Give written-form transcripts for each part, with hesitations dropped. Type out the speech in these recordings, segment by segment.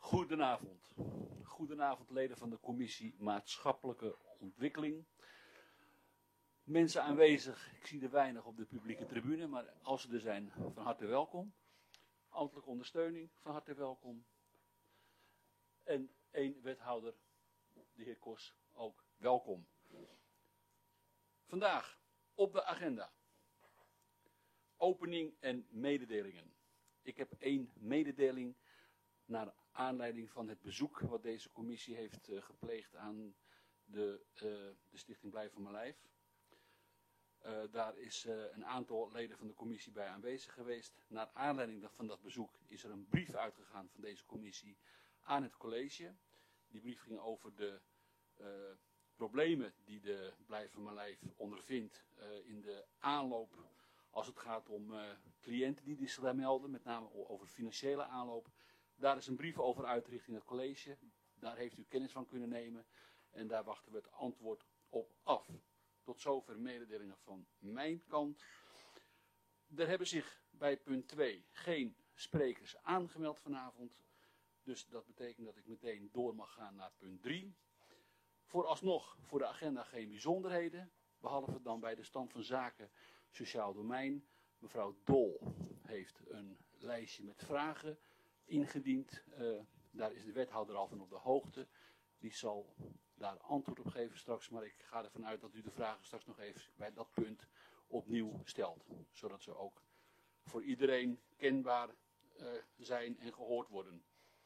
Goedenavond. Goedenavond leden van de commissie Maatschappelijke Ontwikkeling. Mensen aanwezig, ik zie er weinig op de publieke tribune, maar als ze er zijn, van harte welkom. Ambtelijke ondersteuning, van harte welkom. En één wethouder, de heer Kos, ook welkom. Vandaag op de agenda. Opening en mededelingen. Ik heb één mededeling naar aanleiding van het bezoek wat deze commissie heeft gepleegd aan de Stichting Blijf van Mijn Lijf. Daar is een aantal leden van de commissie bij aanwezig geweest. Naar aanleiding van dat bezoek is er een brief uitgegaan van deze commissie aan het college. Die brief ging over de problemen die de Blijf van Mijn Lijf ondervindt in de aanloop als het gaat om cliënten die zich daar melden, met name over financiële aanloop. Daar is een brief over uit richting het college. Daar heeft u kennis van kunnen nemen en daar wachten we het antwoord op af. Tot zover mededelingen van mijn kant. Er hebben zich bij punt 2 geen sprekers aangemeld vanavond. Dus dat betekent dat ik meteen door mag gaan naar punt 3. Vooralsnog voor de agenda geen bijzonderheden. Behalve dan bij de stand van zaken sociaal domein. Mevrouw Dol heeft een lijstje met vragen ingediend. Daar is de wethouder al van op de hoogte. Die zal daar antwoord op geven straks. Maar ik ga ervan uit dat u de vragen straks nog even bij dat punt opnieuw stelt. Zodat ze ook voor iedereen kenbaar zijn en gehoord worden.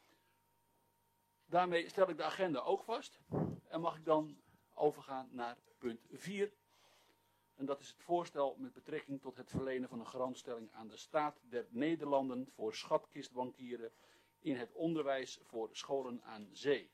Daarmee stel ik de agenda ook vast. En mag ik dan overgaan naar punt 4. En dat is het voorstel met betrekking tot het verlenen van een garantstelling aan de Staat der Nederlanden voor schatkistbankieren in het onderwijs voor scholen aan zee.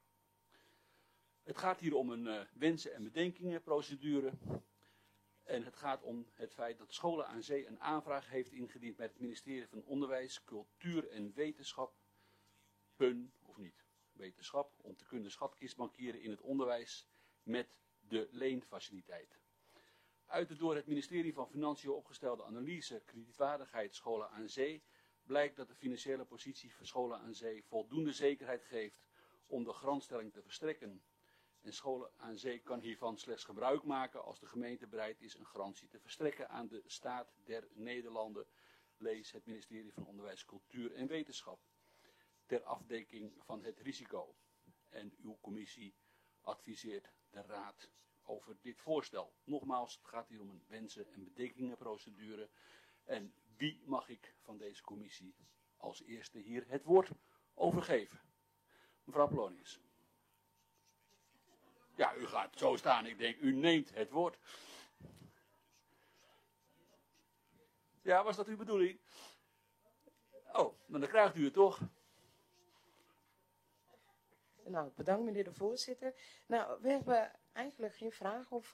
Het gaat hier om een wensen- en bedenkingenprocedure. En het gaat om het feit dat Scholen aan Zee een aanvraag heeft ingediend bij het ministerie van Onderwijs, Cultuur en Wetenschap. Of niet, wetenschap, om te kunnen schatkistbankieren in het onderwijs met de leenfaciliteit. Uit de door het ministerie van Financiën opgestelde analyse kredietwaardigheid Scholen aan Zee blijkt dat de financiële positie van Scholen aan Zee voldoende zekerheid geeft om de garantstelling te verstrekken. En Scholen aan Zee kan hiervan slechts gebruik maken als de gemeente bereid is een garantie te verstrekken aan de Staat der Nederlanden, lees het ministerie van Onderwijs, Cultuur en Wetenschap, ter afdekking van het risico. En uw commissie adviseert de Raad over dit voorstel. Nogmaals, het gaat hier om een wensen- en bedenkingenprocedure. En wie mag ik van deze commissie als eerste hier het woord overgeven? Mevrouw Polonius. Ja, u gaat zo staan. Ik denk, u neemt het woord. Ja, was dat uw bedoeling? Oh, dan krijgt u het toch. Nou, bedankt meneer de voorzitter. Nou, we hebben eigenlijk geen vraag of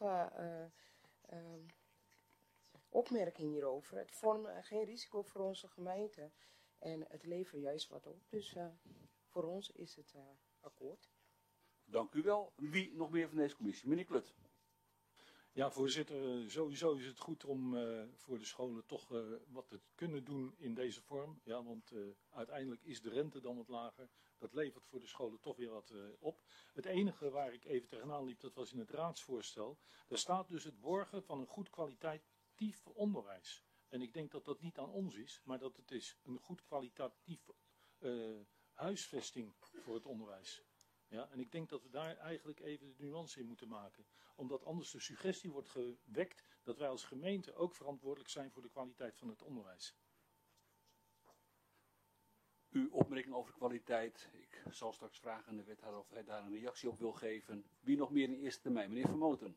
opmerking hierover. Het vormt geen risico voor onze gemeente en het levert juist wat op. Dus voor ons is het akkoord. Dank u wel. Wie nog meer van deze commissie? Meneer Klut. Ja, voorzitter, sowieso is het goed om voor de scholen toch wat te kunnen doen in deze vorm. Ja, want uiteindelijk is de rente dan wat lager. Dat levert voor de scholen toch weer wat op. Het enige waar ik even tegenaan liep, dat was in het raadsvoorstel. Daar staat dus het borgen van een goed kwalitatief onderwijs. En ik denk dat dat niet aan ons is, maar dat het is een goed kwalitatief huisvesting voor het onderwijs. Ja, en ik denk dat we daar eigenlijk even de nuance in moeten maken. Omdat anders de suggestie wordt gewekt dat wij als gemeente ook verantwoordelijk zijn voor de kwaliteit van het onderwijs. Uw opmerking over kwaliteit. Ik zal straks vragen aan de wethouder of hij daar een reactie op wil geven. Wie nog meer in eerste termijn? Meneer Vermoten.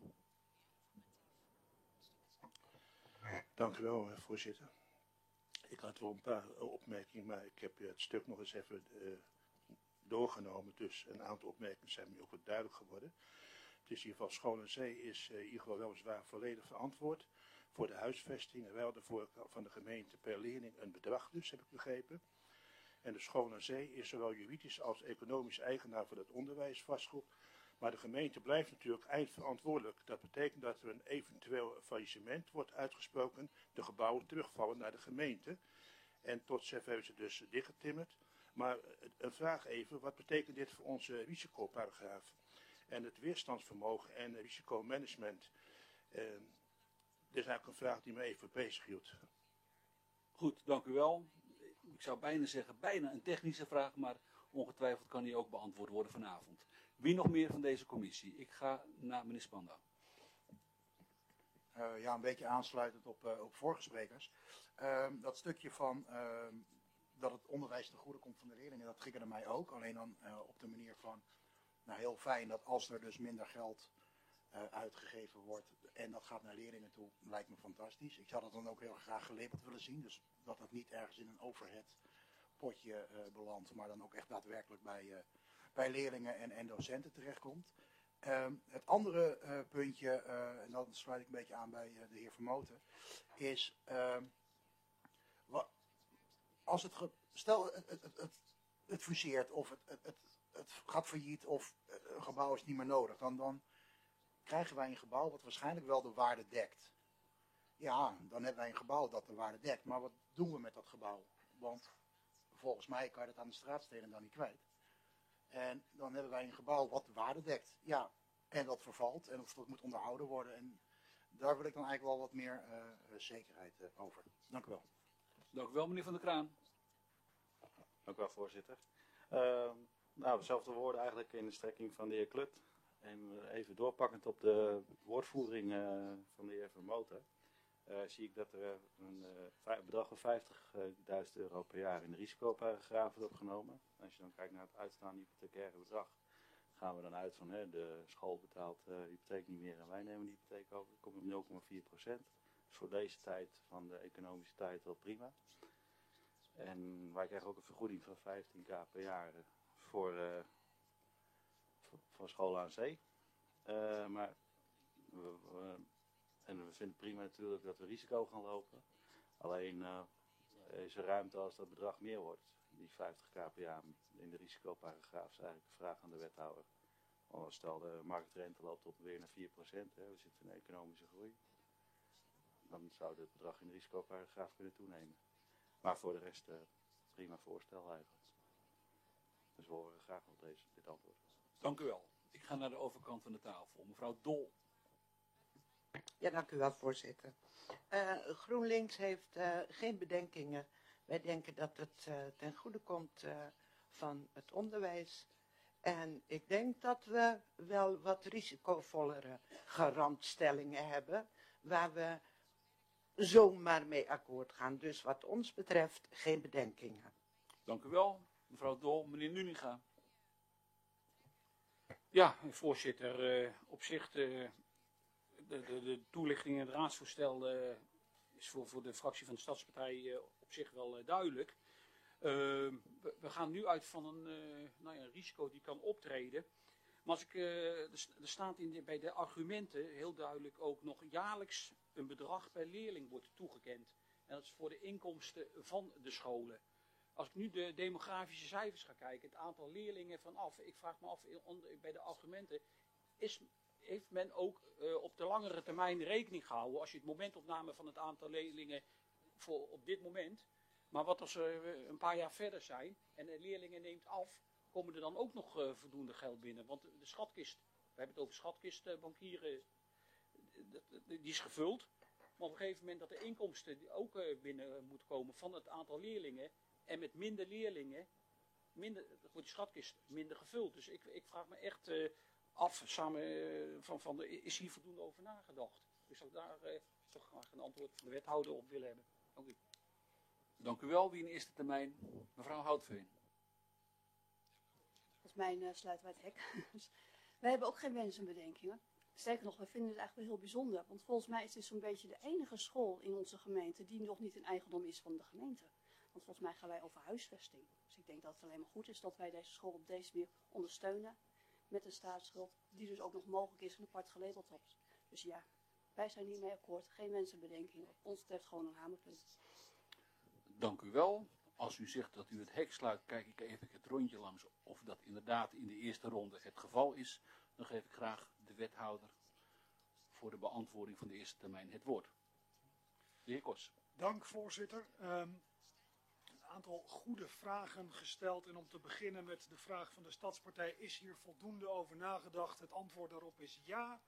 Dank u wel, voorzitter. Ik had wel een paar opmerkingen, maar ik heb het stuk nog eens even doorgenomen. Dus een aantal opmerkingen zijn me ook wat duidelijk geworden. Het is in ieder geval Scholen aan Zee is in ieder geval weliswaar volledig verantwoord voor de huisvesting en wel de voorkant van de gemeente per leerling een bedrag dus, heb ik begrepen. En de Scholen aan Zee is zowel juridisch als economisch eigenaar van het onderwijs vastgoed. Maar de gemeente blijft natuurlijk eindverantwoordelijk. Dat betekent dat er een eventueel faillissement wordt uitgesproken, de gebouwen terugvallen naar de gemeente. En tot zover hebben ze dus dichtgetimmerd. Maar een vraag even, wat betekent dit voor onze risicoparagraaf? En het weerstandsvermogen en risicomanagement. Dit is eigenlijk een vraag die me even bezighield. Goed, dank u wel. Ik zou bijna zeggen, bijna een technische vraag, maar ongetwijfeld kan die ook beantwoord worden vanavond. Wie nog meer van deze commissie? Ik ga naar meneer Spandau. Ja, een beetje aansluitend op vorige sprekers. Dat stukje van dat het onderwijs ten goede komt van de leerlingen, dat triggerde mij ook. Alleen dan op de manier van, nou heel fijn dat als er dus minder geld uitgegeven wordt en dat gaat naar leerlingen toe, lijkt me fantastisch. Ik zou dat dan ook heel graag gelabeld willen zien. Dus dat het niet ergens in een overhead potje belandt, maar dan ook echt daadwerkelijk bij leerlingen en docenten terechtkomt. Het andere puntje, en dan sluit ik een beetje aan bij de heer Vermoten, is als stel het fuseert of het gaat failliet of een gebouw is niet meer nodig, dan krijgen wij een gebouw wat waarschijnlijk wel de waarde dekt. Ja, dan hebben wij een gebouw dat de waarde dekt, maar wat doen we met dat gebouw? Want volgens mij kan je dat aan de straatstenen dan niet kwijt. En dan hebben wij een gebouw wat de waarde dekt. Ja, en dat vervalt en dat moet onderhouden worden. En daar wil ik dan eigenlijk wel wat meer zekerheid over. Dank u wel. Dank u wel, meneer Van der Kraan. Dank u wel, voorzitter. Dezelfde woorden eigenlijk in de strekking van de heer Klut. En even doorpakkend op de woordvoering van de heer Vermoten. Zie ik dat er een bedrag van €50.000 per jaar in de risicoparagraaf wordt opgenomen. Als je dan kijkt naar het uitstaande hypothecaire bedrag, gaan we dan uit van de school betaalt de hypotheek niet meer en wij nemen de hypotheek over. Dan kom je op 0,4%. Dus voor deze tijd van de economische tijd wel prima. En wij krijgen ook een vergoeding van 15.000 per jaar voor school aan zee. Maar we vinden prima natuurlijk dat we risico gaan lopen. Alleen is er ruimte als dat bedrag meer wordt. Die 50.000 per jaar in de risicoparagraaf is eigenlijk de vraag aan de wethouder. Want stel de marktrente loopt op weer naar 4%. We zitten in economische groei. Dan zou het bedrag in de risicoparagraaf kunnen toenemen. Maar voor de rest prima voorstel eigenlijk. Dus we horen graag op dit antwoord. Dank u wel. Ik ga naar de overkant van de tafel. Mevrouw Dol. Ja, dank u wel, voorzitter. GroenLinks heeft geen bedenkingen. Wij denken dat het ten goede komt van het onderwijs. En ik denk dat we wel wat risicovollere garantstellingen hebben, waar we zomaar mee akkoord gaan. Dus wat ons betreft geen bedenkingen. Dank u wel. Mevrouw Dol, meneer Nuninga. Ja, voorzitter, op zich de toelichting in het raadsvoorstel is voor de fractie van de Stadspartij op zich wel duidelijk. We gaan nu uit van een risico die kan optreden. Maar als er staat bij de argumenten heel duidelijk ook nog jaarlijks een bedrag per leerling wordt toegekend. En dat is voor de inkomsten van de scholen. Als ik nu de demografische cijfers ga kijken, het aantal leerlingen vanaf, ik vraag me af bij de argumenten, heeft men ook op de langere termijn rekening gehouden, als je het momentopname van het aantal leerlingen voor op dit moment, maar wat als we een paar jaar verder zijn en de leerlingen neemt af, komen er dan ook nog voldoende geld binnen? Want de schatkist, we hebben het over schatkistbankieren, die is gevuld, maar op een gegeven moment dat de inkomsten ook binnen moeten komen van het aantal leerlingen, en met minder leerlingen wordt die schatkist minder gevuld. Dus ik vraag me echt af, samen is hier voldoende over nagedacht? Dus zou ik daar toch graag een antwoord van de wethouder op willen hebben. Dank u. Dank u wel. Wie in eerste termijn? Mevrouw Houtveen. Volgens mij sluiten wij het hek. Dus wij hebben ook geen wensen en bedenkingen. Sterker nog, wij vinden het eigenlijk wel heel bijzonder. Want volgens mij is dit zo'n beetje de enige school in onze gemeente die nog niet in eigendom is van de gemeente. Want volgens mij gaan wij over huisvesting. Dus ik denk dat het alleen maar goed is dat wij deze school op deze manier ondersteunen. Met een staatsschuld die dus ook nog mogelijk is en apart gelabeld wordt. Dus ja, wij zijn hiermee akkoord. Geen wensen en bedenkingen. Wat ons betreft gewoon een hamerpunt. Dank u wel. Als u zegt dat u het hek sluit, kijk ik even het rondje langs of dat inderdaad in de eerste ronde het geval is. Dan geef ik graag de wethouder voor de beantwoording van de eerste termijn het woord. De heer Kors. Dank, voorzitter. Een aantal goede vragen gesteld. En om te beginnen met de vraag van de Stadspartij, is hier voldoende over nagedacht? Het antwoord daarop is ja.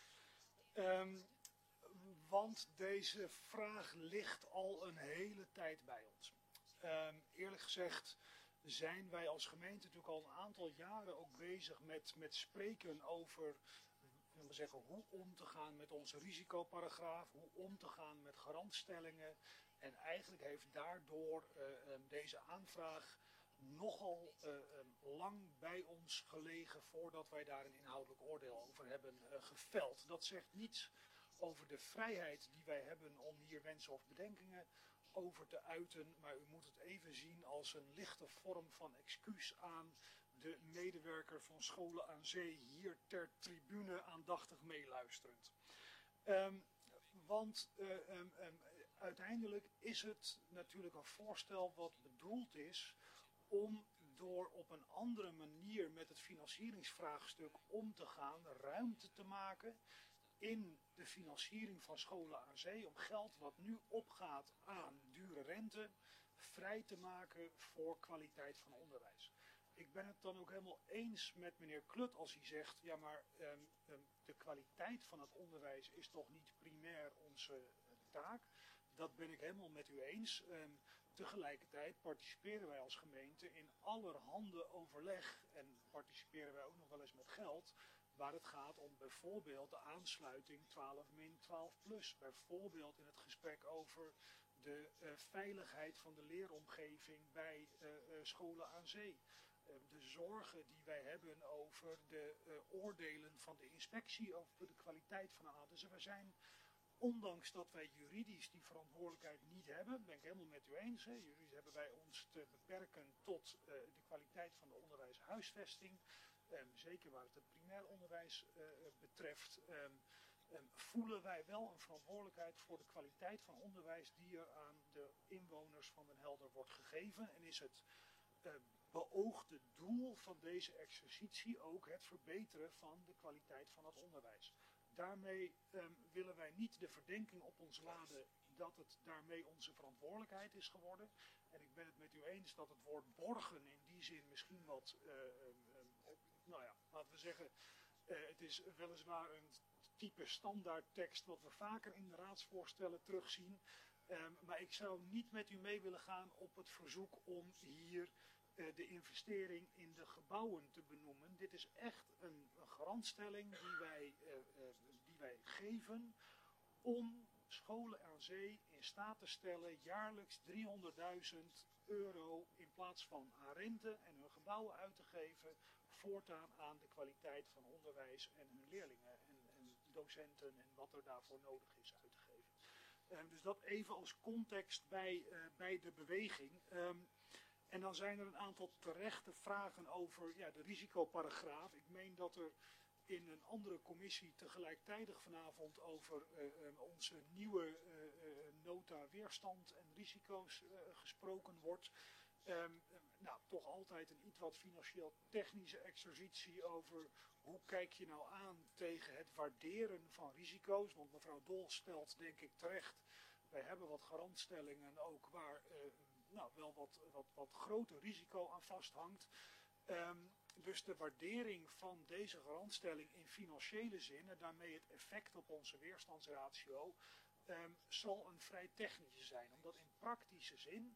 Want deze vraag ligt al een hele tijd bij ons. Eerlijk gezegd zijn wij als gemeente natuurlijk al een aantal jaren ook bezig met spreken over hoe om te gaan met onze risicoparagraaf, hoe om te gaan met garantstellingen. En eigenlijk heeft daardoor deze aanvraag nogal lang bij ons gelegen voordat wij daar een inhoudelijk oordeel over hebben geveld. Dat zegt niets over de vrijheid die wij hebben om hier wensen of bedenkingen over te uiten, maar u moet het even zien als een lichte vorm van excuus aan de medewerker van Scholen aan Zee hier ter tribune aandachtig meeluisterend. Want uiteindelijk is het natuurlijk een voorstel wat bedoeld is om door op een andere manier met het financieringsvraagstuk om te gaan, ruimte te maken in de financiering van Scholen aan Zee, om geld wat nu opgaat aan dure rente, vrij te maken voor kwaliteit van onderwijs. Ik ben het dan ook helemaal eens met meneer Klut als hij zegt, ja maar de kwaliteit van het onderwijs is toch niet primair onze taak. Dat ben ik helemaal met u eens. Tegelijkertijd participeren wij als gemeente in allerhande overleg en participeren wij ook nog wel eens met geld, waar het gaat om bijvoorbeeld de aansluiting 12-12+. Bijvoorbeeld in het gesprek over de veiligheid van de leeromgeving bij Scholen aan Zee. De zorgen die wij hebben over de oordelen van de inspectie, over de kwaliteit van een aantal. Dus we zijn, ondanks dat wij juridisch die verantwoordelijkheid niet hebben, ben ik helemaal met u eens. Hè. Juridisch hebben wij ons te beperken tot de kwaliteit van de onderwijshuisvesting. Zeker waar het primair onderwijs betreft, voelen wij wel een verantwoordelijkheid voor de kwaliteit van onderwijs die er aan de inwoners van Den Helder wordt gegeven. En is het beoogde doel van deze exercitie ook het verbeteren van de kwaliteit van het onderwijs. Daarmee willen wij niet de verdenking op ons laden dat het daarmee onze verantwoordelijkheid is geworden. En ik ben het met u eens dat het woord borgen in die zin misschien wat, nou ja, laten we zeggen, het is weliswaar een type standaardtekst wat we vaker in de raadsvoorstellen terugzien. Maar ik zou niet met u mee willen gaan op het verzoek om hier de investering in de gebouwen te benoemen. Dit is echt een garantstelling die wij geven om Scholen aan Zee in staat te stellen jaarlijks 300.000 euro in plaats van aan rente en hun gebouwen uit te geven, voortaan aan de kwaliteit van onderwijs en hun leerlingen en docenten en wat er daarvoor nodig is uit te geven. Dus dat even als context bij de beweging. En dan zijn er een aantal terechte vragen over de risicoparagraaf. Ik meen dat er in een andere commissie tegelijkertijd vanavond over onze nieuwe nota weerstand en risico's gesproken wordt. Toch altijd een iets wat financieel technische exercitie over hoe kijk je nou aan tegen het waarderen van risico's. Want mevrouw Dol stelt denk ik terecht, wij hebben wat garantstellingen ook waar wel wat groter risico aan vasthangt. Dus de waardering van deze garantstelling in financiële zin en daarmee het effect op onze weerstandsratio zal een vrij technische zijn. Omdat in praktische zin,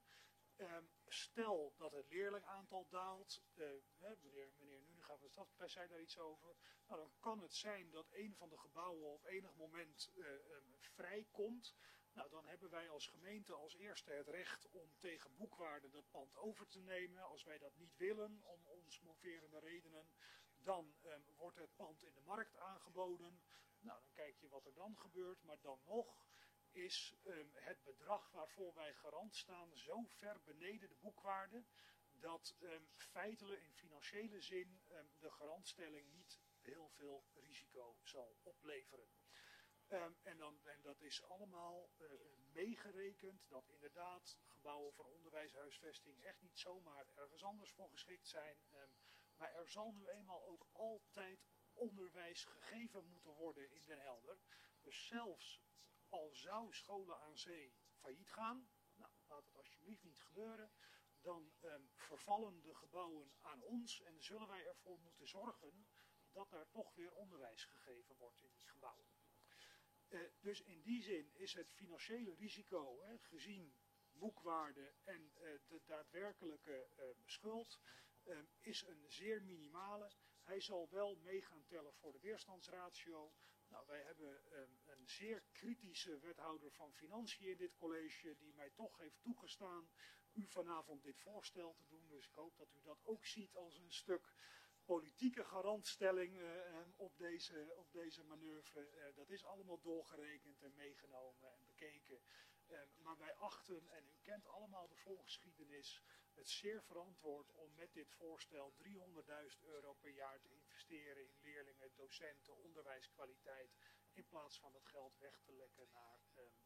stel dat het leerlingaantal daalt, meneer Nuninga van de Stadspartij zei daar iets over, nou, dan kan het zijn dat een van de gebouwen op enig moment vrijkomt. Nou, dan hebben wij als gemeente als eerste het recht om tegen boekwaarde dat pand over te nemen. Als wij dat niet willen, om ons moverende redenen, dan wordt het pand in de markt aangeboden. Nou, dan kijk je wat er dan gebeurt. Maar dan nog is het bedrag waarvoor wij garant staan zo ver beneden de boekwaarde, dat feitelijk in financiële zin de garantstelling niet heel veel risico zal opleveren. En dat is allemaal meegerekend dat inderdaad gebouwen voor onderwijshuisvesting echt niet zomaar ergens anders voor geschikt zijn. Maar er zal nu eenmaal ook altijd onderwijs gegeven moeten worden in Den Helder. Dus zelfs al zou Scholen aan Zee failliet gaan, nou laat het alsjeblieft niet gebeuren, dan vervallen de gebouwen aan ons en zullen wij ervoor moeten zorgen dat daar toch weer onderwijs gegeven wordt in die gebouwen. Dus in die zin is het financiële risico, gezien boekwaarde en de daadwerkelijke schuld, is een zeer minimale. Hij zal wel mee gaan tellen voor de weerstandsratio. Nou, wij hebben een zeer kritische wethouder van Financiën in dit college die mij toch heeft toegestaan u vanavond dit voorstel te doen. Dus ik hoop dat u dat ook ziet als een stuk politieke garantstelling op deze manoeuvre. Dat is allemaal doorgerekend en meegenomen en bekeken. Maar wij achten, en u kent allemaal de voorgeschiedenis, het zeer verantwoord om met dit voorstel 300.000 euro per jaar te investeren in leerlingen, docenten, onderwijskwaliteit, in plaats van dat geld weg te lekken naar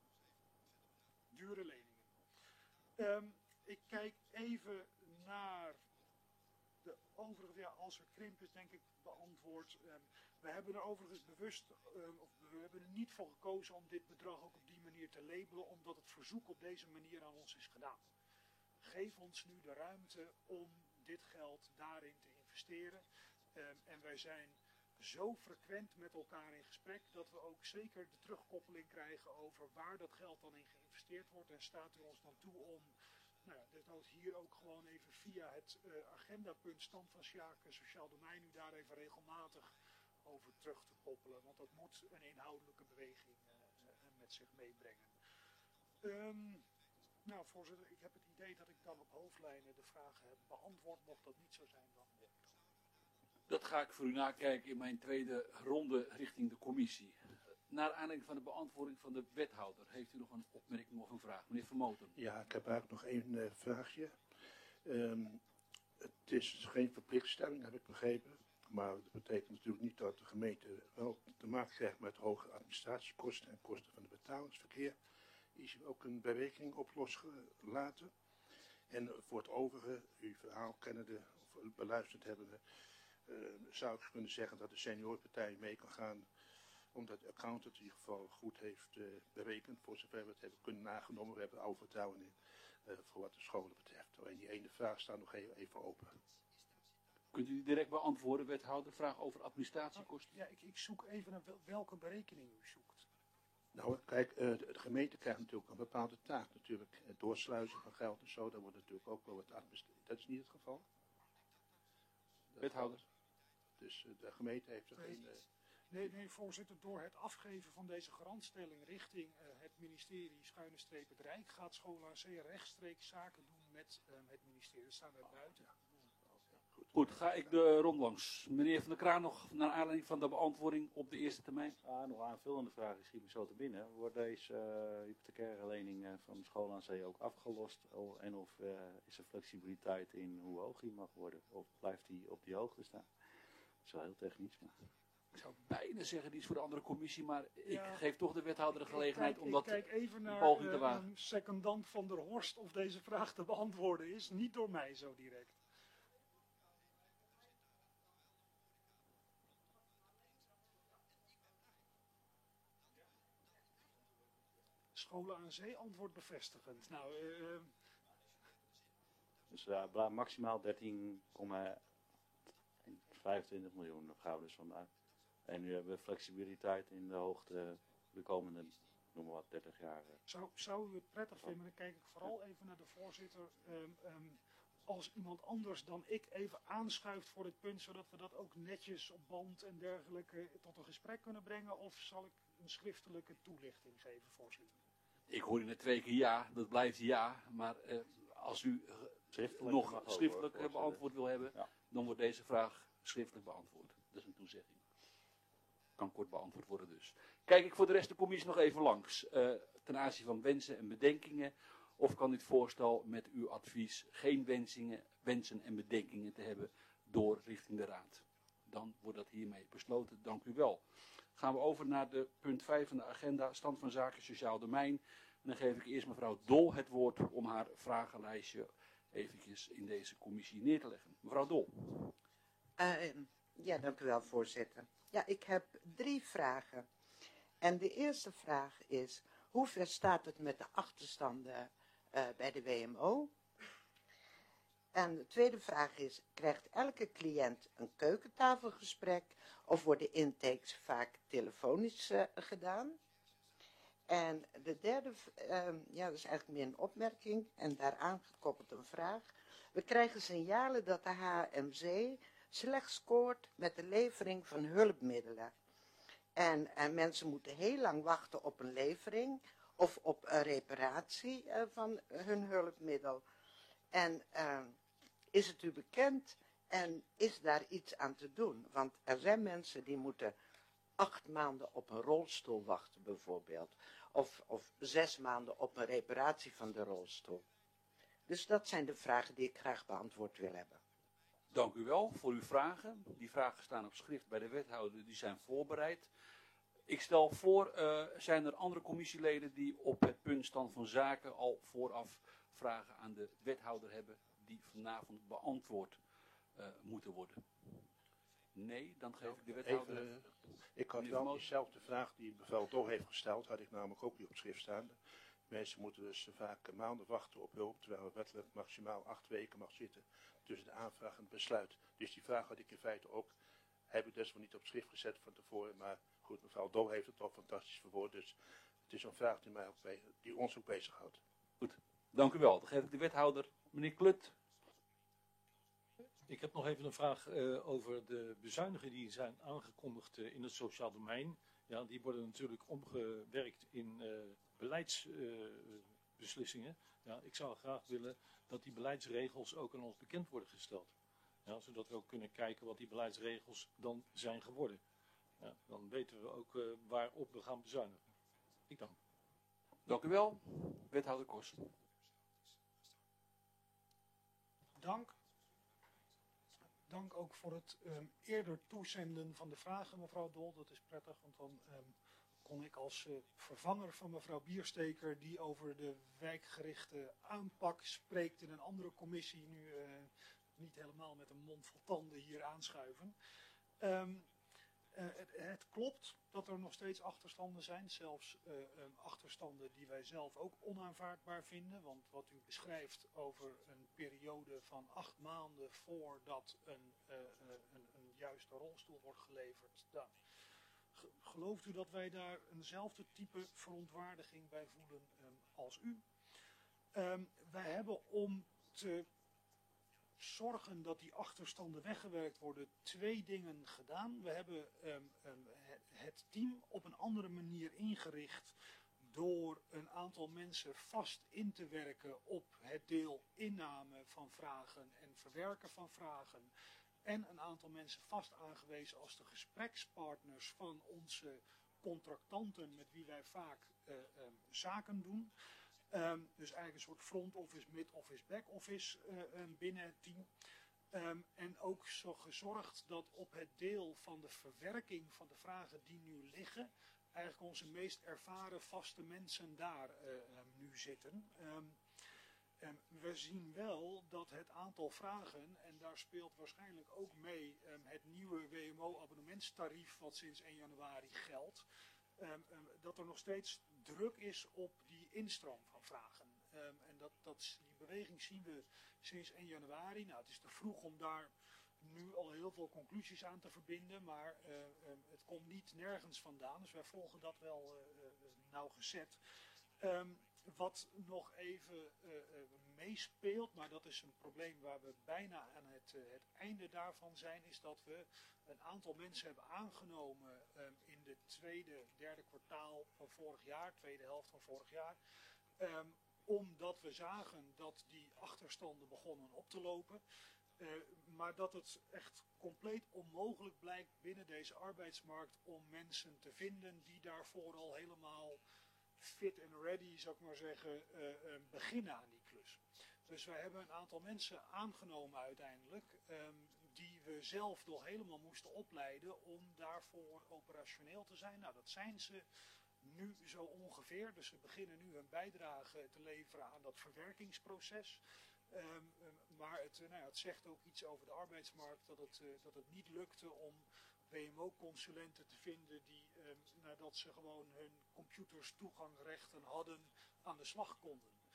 dure leningen. Ik kijk even naar de overige, ja, als er krimp is, denk ik beantwoord. We hebben er overigens bewust, of we hebben er niet voor gekozen om dit bedrag ook op die manier te labelen, omdat het verzoek op deze manier aan ons is gedaan. Geef ons nu de ruimte om dit geld daarin te investeren. En wij zijn zo frequent met elkaar in gesprek dat we ook zeker de terugkoppeling krijgen over waar dat geld dan in geïnvesteerd wordt. En staat u ons dan toe om, dus hier ook gewoon even via het agendapunt stand van zaken sociaal domein u daar even regelmatig over terug te koppelen. Want dat moet een inhoudelijke beweging met zich meebrengen. Nou, voorzitter, ik heb het idee dat ik dan op hoofdlijnen de vragen heb beantwoord. Mocht dat niet zo zijn, dan Dat ga ik voor u nakijken in mijn tweede ronde richting de commissie. Naar aanleiding van de beantwoording van de wethouder, heeft u nog een opmerking of een vraag? Meneer Vermoten. Ja, ik heb eigenlijk nog één vraagje. Het is geen verplichtstelling, heb ik begrepen. Maar dat betekent natuurlijk niet dat de gemeente wel te maken krijgt met hoge administratiekosten en kosten van het betalingsverkeer. Is er ook een berekening op losgelaten. En voor het overige, uw verhaal kennende of beluisterd hebbende, zou ik kunnen zeggen dat de seniorpartij mee kan gaan, omdat de accountant in ieder geval goed heeft berekend, voor zover we het hebben kunnen nagenomen. We hebben er alle vertrouwen in, voor wat de scholen betreft. En die ene vraag staat nog even open. Kunt u die direct beantwoorden, wethouder? Vraag over administratiekosten? Ja, ik zoek even naar welke berekening u zoekt. Nou, kijk, de gemeente krijgt natuurlijk een bepaalde taak. Natuurlijk, het doorsluizen van geld en zo, daar wordt natuurlijk ook wel wat administratie. Dat is niet het geval. Wethouder. Dus de gemeente heeft er geen... Nee, voorzitter, door het afgeven van deze garantstelling richting het ministerie _het Rijk gaat School AC rechtstreeks zaken doen met het ministerie. Daar staan wij buiten. Goed, ga ik de rond langs. Meneer Van der Kraan nog naar aanleiding van de beantwoording op de eerste termijn? Nog aanvullende vraag, schiet me zo te binnen. Wordt deze hypothecaire lening van de School aan Zee ook afgelost? En of is er flexibiliteit in hoe hoog die mag worden? Of blijft die op die hoogte staan? Dat is wel heel technisch. Maar... Ik zou bijna zeggen, die is voor de andere commissie, maar ik geef toch de wethouder de gelegenheid om dat kijk even naar poging te wagen. Secondant Van der Horst of deze vraag te beantwoorden is. Niet door mij zo direct. Scholen aan Zee, antwoord bevestigend. Nou, Dus maximaal 13,25 miljoen, daar gaan we dus vanuit. En nu hebben we flexibiliteit in de hoogte de komende, noem maar wat, 30 jaar. Zou u het prettig vinden, dan kijk ik vooral even naar de voorzitter, als iemand anders dan ik even aanschuift voor dit punt, zodat we dat ook netjes op band en dergelijke tot een gesprek kunnen brengen, of zal ik een schriftelijke toelichting geven, voorzitter? Ik hoor u net 2 keer ja, dat blijft ja, maar als u nog schriftelijk beantwoord wil hebben, dan wordt deze vraag schriftelijk beantwoord. Dat is een toezegging. Kan kort beantwoord worden dus. Kijk ik voor de rest de commissie nog even langs. Ten aanzien van wensen en bedenkingen. Of kan dit voorstel met uw advies geen wensen en bedenkingen te hebben door richting de raad? Dan wordt dat hiermee besloten. Dank u wel. Gaan we over naar de punt 5 van de agenda. Stand van zaken sociaal domein. En dan geef ik eerst mevrouw Dol het woord om haar vragenlijstje eventjes in deze commissie neer te leggen. Mevrouw Dol. Ja, dank u wel, voorzitter. Ja, ik heb 3 vragen. En de eerste vraag is, hoe ver staat het met de achterstanden bij de WMO? En de tweede vraag is, krijgt elke cliënt een keukentafelgesprek of worden intakes vaak telefonisch gedaan? En de derde, ja, dat is eigenlijk meer een opmerking en daaraan gekoppeld een vraag. We krijgen signalen dat de HMC slecht scoort met de levering van hulpmiddelen. En mensen moeten heel lang wachten op een levering of op een reparatie van hun hulpmiddel. En is het u bekend en is daar iets aan te doen? Want er zijn mensen die moeten 8 maanden op een rolstoel wachten bijvoorbeeld. Of 6 maanden op een reparatie van de rolstoel. Dus dat zijn de vragen die ik graag beantwoord wil hebben. Dank u wel voor uw vragen. Die vragen staan op schrift bij de wethouder, die zijn voorbereid. Ik stel voor, zijn er andere commissieleden die op het punt stand van zaken al vooraf vragen aan de wethouder hebben die vanavond beantwoord moeten worden? Nee, dan geef ik de wethouder... Ik had wel dezelfde vraag die mevrouw Dol heeft gesteld, had ik namelijk ook hier op schrift staan. Mensen moeten dus vaak maanden wachten op hulp, terwijl er wettelijk maximaal 8 weken mag zitten tussen de aanvraag en het besluit. Dus die vraag had ik in feite ook, heb ik dus wel niet op schrift gezet van tevoren, maar goed, mevrouw Dol heeft het al fantastisch verwoord, dus het is een vraag die ons ook bezighoudt. Goed, dank u wel. Dan geef ik de wethouder, meneer Klut. Ik heb nog even een vraag over de bezuinigingen die zijn aangekondigd in het sociaal domein. Ja, die worden natuurlijk omgewerkt in beleidsbeslissingen. Ja, ik zou graag willen dat die beleidsregels ook aan ons bekend worden gesteld. Ja, zodat we ook kunnen kijken wat die beleidsregels dan zijn geworden. Ja, dan weten we ook waarop we gaan bezuinigen. Ik dank. Dank u wel. Wethouder Kors. Dank. Dank ook voor het eerder toezenden van de vragen, mevrouw Dol. Dat is prettig, want dan kon ik als vervanger van mevrouw Biersteker, die over de wijkgerichte aanpak spreekt in een andere commissie, nu niet helemaal met een mond vol tanden hier aanschuiven. Het klopt dat er nog steeds achterstanden zijn, zelfs achterstanden die wij zelf ook onaanvaardbaar vinden. Want wat u beschrijft over een periode van 8 maanden voordat een juiste rolstoel wordt geleverd, dan gelooft u dat wij daar eenzelfde type verontwaardiging bij voelen als u? Wij hebben om te zorgen dat die achterstanden weggewerkt worden 2 dingen gedaan. We hebben het team op een andere manier ingericht door een aantal mensen vast in te werken op het deel inname van vragen en verwerken van vragen. En een aantal mensen vast aangewezen als de gesprekspartners van onze contractanten met wie wij vaak zaken doen. Dus eigenlijk een soort front office, mid office, back office binnen het team. En ook zo gezorgd dat op het deel van de verwerking van de vragen die nu liggen, eigenlijk onze meest ervaren vaste mensen daar nu zitten. We zien wel dat het aantal vragen, en daar speelt waarschijnlijk ook mee het nieuwe WMO-abonnementstarief wat sinds 1 januari geldt, dat er nog steeds druk is op die instroom van vragen. En die beweging zien we sinds 1 januari. Nou, het is te vroeg om daar nu al heel veel conclusies aan te verbinden, maar het komt niet nergens vandaan. Dus wij volgen dat wel nauwgezet. Wat nog even meespeelt, maar dat is een probleem waar we bijna aan het einde daarvan zijn, is dat we een aantal mensen hebben aangenomen in de derde kwartaal van vorig jaar, tweede helft van vorig jaar, omdat we zagen dat die achterstanden begonnen op te lopen. Maar dat het echt compleet onmogelijk blijkt binnen deze arbeidsmarkt om mensen te vinden die daarvoor al helemaal fit and ready, zou ik maar zeggen, beginnen aan die klus. Dus wij hebben een aantal mensen aangenomen uiteindelijk, die we zelf nog helemaal moesten opleiden om daarvoor operationeel te zijn. Nou, dat zijn ze nu zo ongeveer. Dus ze beginnen nu hun bijdrage te leveren aan dat verwerkingsproces. Maar het zegt ook iets over de arbeidsmarkt, dat het niet lukte om WMO-consulenten te vinden die, nadat ze gewoon hun computers toegangrechten hadden, aan de slag konden.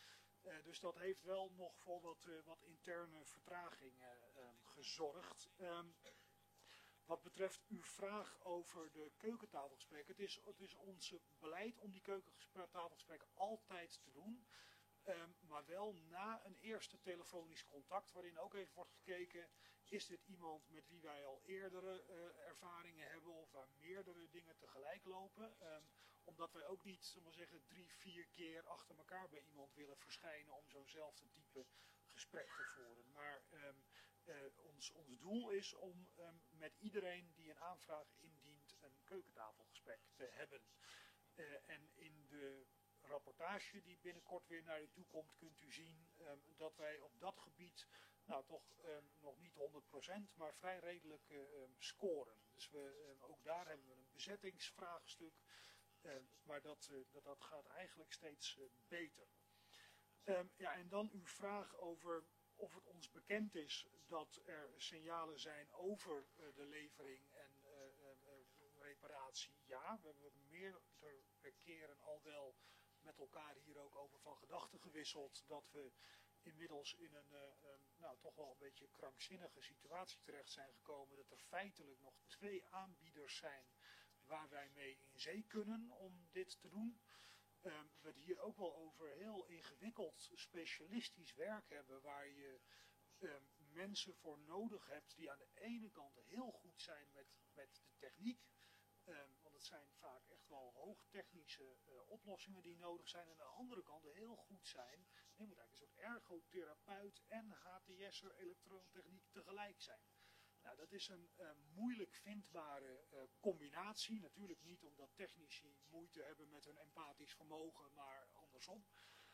Dus dat heeft wel nog voor wat interne vertraging gezorgd. Wat betreft uw vraag over de keukentafelgesprekken. Het is ons beleid om die keukentafelgesprekken altijd te doen. Maar wel na een eerste telefonisch contact, waarin ook even wordt gekeken, is dit iemand met wie wij al eerdere ervaringen hebben of waar meerdere dingen tegelijk lopen. Omdat wij ook niet, zullen we zeggen, 3-4 keer achter elkaar bij iemand willen verschijnen om zo'nzelfde type gesprek te voeren. Maar ons doel is om met iedereen die een aanvraag indient een keukentafelgesprek te hebben. En in de rapportage die binnenkort weer naar u toe komt, kunt u zien dat wij op dat gebied toch nog niet 100%, maar vrij redelijk scoren. Dus ook daar hebben we een bezettingsvraagstuk, maar dat gaat eigenlijk steeds beter. En dan uw vraag over of het ons bekend is dat er signalen zijn over de levering en reparatie. Ja, we hebben meerdere keren al wel met elkaar hier ook over van gedachten gewisseld dat we inmiddels in een toch wel een beetje krankzinnige situatie terecht zijn gekomen. Dat er feitelijk nog 2 aanbieders zijn waar wij mee in zee kunnen om dit te doen. We het hier ook wel over heel ingewikkeld specialistisch werk hebben waar je mensen voor nodig hebt die aan de ene kant heel goed zijn met de techniek. Want het zijn vaak echt wel hoogtechnische oplossingen die nodig zijn. En aan de andere kant heel goed zijn. Je moet eigenlijk een soort ergotherapeut en HTS'er elektrotechniek tegelijk zijn. Nou, dat is een moeilijk vindbare combinatie. Natuurlijk niet omdat technici moeite hebben met hun empathisch vermogen, maar andersom.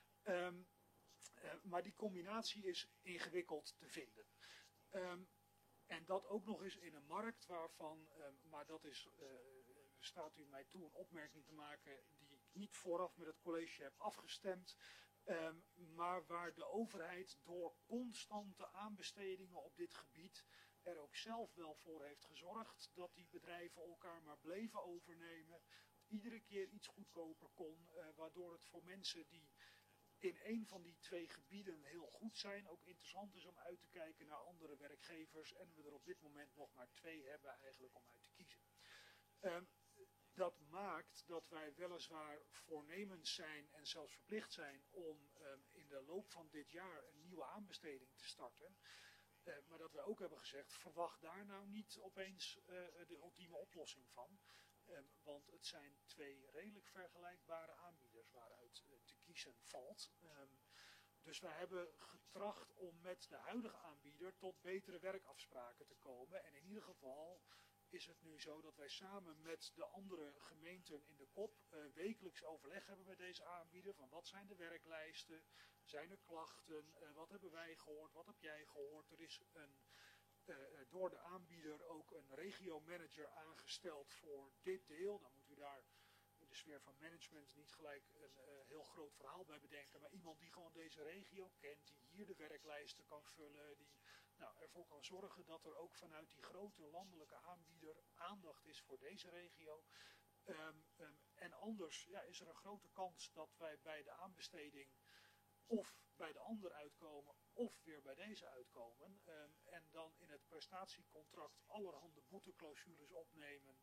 Maar die combinatie is ingewikkeld te vinden. En dat ook nog eens in een markt waarvan, maar dat is, staat u mij toe een opmerking te maken die ik niet vooraf met het college heb afgestemd. Maar waar de overheid door constante aanbestedingen op dit gebied er ook zelf wel voor heeft gezorgd dat die bedrijven elkaar maar bleven overnemen. Iedere keer iets goedkoper kon, waardoor het voor mensen die in een van die 2 gebieden heel goed zijn, ook interessant is om uit te kijken naar andere werkgevers. En we er op dit moment nog maar 2 hebben eigenlijk om uit te kiezen. Dat maakt dat wij weliswaar voornemens zijn en zelfs verplicht zijn om in de loop van dit jaar een nieuwe aanbesteding te starten. Maar dat we ook hebben gezegd, verwacht daar nou niet opeens de ultieme oplossing van. Want het zijn 2 redelijk vergelijkbare aanbieders waaruit te kiezen valt. Dus we hebben getracht om met de huidige aanbieder tot betere werkafspraken te komen. En in ieder geval is het nu zo dat wij samen met de andere gemeenten in de kop wekelijks overleg hebben met deze aanbieder. Van wat zijn de werklijsten, zijn er klachten, wat hebben wij gehoord, wat heb jij gehoord. Er is door de aanbieder ook een regiomanager aangesteld voor dit deel. Dan moet u daar in de sfeer van management niet gelijk een heel groot verhaal bij bedenken. Maar iemand die gewoon deze regio kent, die hier de werklijsten kan vullen, die ervoor kan zorgen dat er ook vanuit die grote landelijke aanbieder aandacht is voor deze regio. En anders is er een grote kans dat wij bij de aanbesteding of bij de ander uitkomen of weer bij deze uitkomen. En dan in het prestatiecontract allerhande boeteclausules opnemen.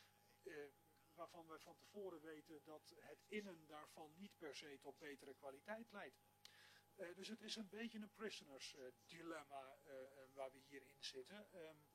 Waarvan we van tevoren weten dat het innen daarvan niet per se tot betere kwaliteit leidt. Dus het is een beetje een prisoners dilemma waar we hierin zitten.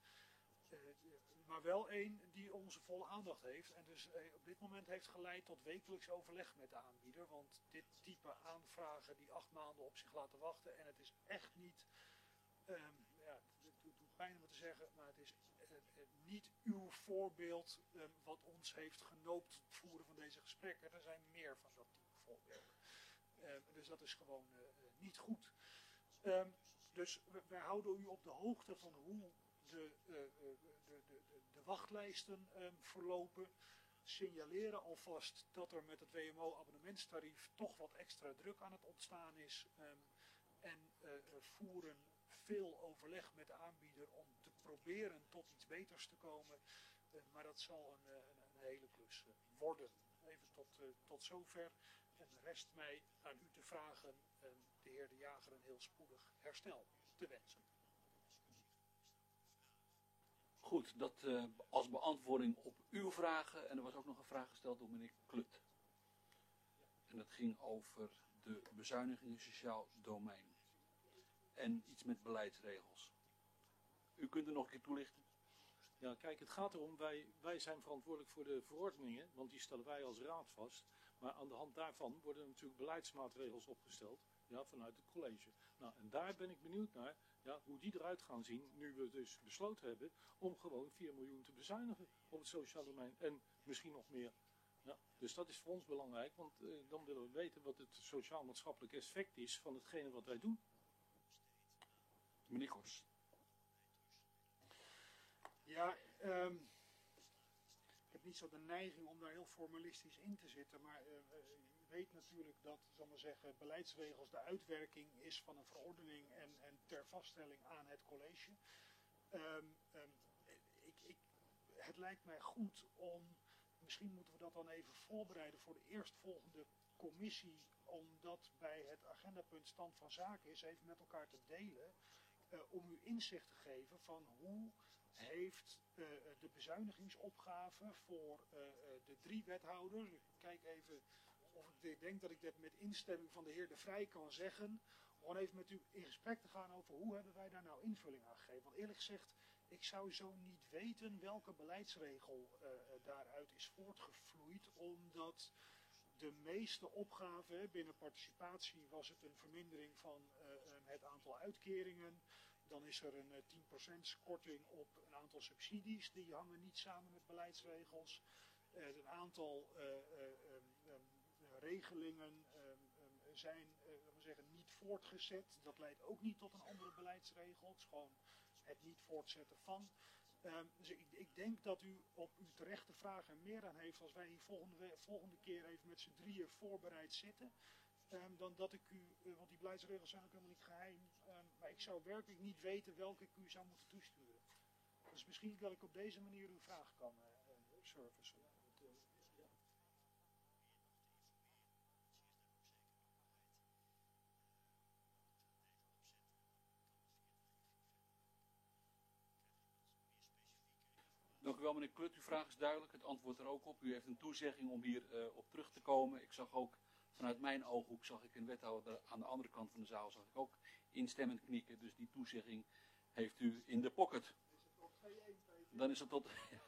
Maar wel een die onze volle aandacht heeft. En dus op dit moment heeft geleid tot wekelijks overleg met de aanbieder. Want dit type aanvragen die 8 maanden op zich laten wachten. En het is echt niet, het doet pijn om het te zeggen, maar het is niet uw voorbeeld wat ons heeft genoopt tot het voeren van deze gesprekken. Er zijn meer van dat type voorbeelden. Dus dat is gewoon niet goed. Dus wij houden u op de hoogte van hoe de wachtlijsten verlopen. Signaleren alvast dat er met het WMO-abonnementstarief toch wat extra druk aan het ontstaan is. En voeren veel overleg met de aanbieder om te proberen tot iets beters te komen. Maar dat zal een hele klus worden. Even tot zover. En rest mij aan u te vragen, de heer heer De Jager een heel spoedig herstel te wensen. Goed, dat als beantwoording op uw vragen. En er was ook nog een vraag gesteld door meneer Klut. En dat ging over de bezuinigingen sociaal domein. En iets met beleidsregels. U kunt er nog een keer toelichten? Ja, kijk, het gaat erom, wij zijn verantwoordelijk voor de verordeningen, want die stellen wij als raad vast. Maar aan de hand daarvan worden natuurlijk beleidsmaatregels opgesteld, ja, vanuit het college. Nou, en daar ben ik benieuwd naar, ja, hoe die eruit gaan zien, nu we dus besloten hebben om gewoon 4 miljoen te bezuinigen op het sociaal domein. En misschien nog meer. Ja, dus dat is voor ons belangrijk, want dan willen we weten wat het sociaal-maatschappelijk effect is van hetgene wat wij doen. Meneer Kors. Ja, ik heb niet zo de neiging om daar heel formalistisch in te zitten, maar u weet natuurlijk dat, zal maar zeggen, beleidsregels de uitwerking is van een verordening en ter vaststelling aan het college. Het lijkt mij goed om, misschien moeten we dat dan even voorbereiden voor de eerstvolgende commissie, om dat bij het agendapunt stand van zaken is even met elkaar te delen, om u inzicht te geven van hoe heeft de bezuinigingsopgave voor de 3 wethouders. Ik kijk even of ik denk dat ik dit met instemming van de heer De Vrij kan zeggen. Om gewoon even met u in gesprek te gaan over hoe hebben wij daar nou invulling aan gegeven. Want eerlijk gezegd, ik zou zo niet weten welke beleidsregel daaruit is voortgevloeid. Omdat de meeste opgaven, binnen participatie was het een vermindering van het aantal uitkeringen. Dan is er een 10% korting op een aantal subsidies, die hangen niet samen met beleidsregels. Een aantal regelingen zijn niet voortgezet. Dat leidt ook niet tot een andere beleidsregel. Het is gewoon het niet voortzetten van. Dus ik denk dat u op uw terechte vragen meer aan heeft als wij hier volgende keer even met z'n drieën voorbereid zitten. Dan dat ik u, want die beleidsregels zijn ook helemaal niet geheim, maar ik zou werkelijk niet weten welke ik u zou moeten toesturen. Dus misschien dat ik op deze manier uw vraag kan servicen. Ja. Dank u wel, meneer Klut. Uw vraag is duidelijk. Het antwoord er ook op. U heeft een toezegging om hier op terug te komen. Ik zag ook, vanuit mijn ooghoek, zag ik een wethouder aan de andere kant van de zaal, zag ik ook instemmend knikken. Dus die toezegging heeft u in de pocket. Dan is het tot...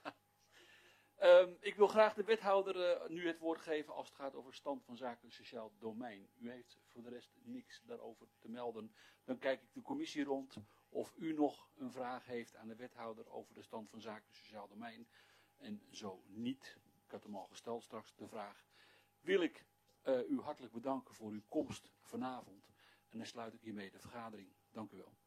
Ik wil graag de wethouder nu het woord geven als het gaat over stand van zaken sociaal domein. U heeft voor de rest niks daarover te melden. Dan kijk ik de commissie rond of u nog een vraag heeft aan de wethouder over de stand van zaken sociaal domein. En zo niet, ik had hem al gesteld straks de vraag, wil ik u hartelijk bedanken voor uw komst vanavond. En dan sluit ik hiermee de vergadering. Dank u wel.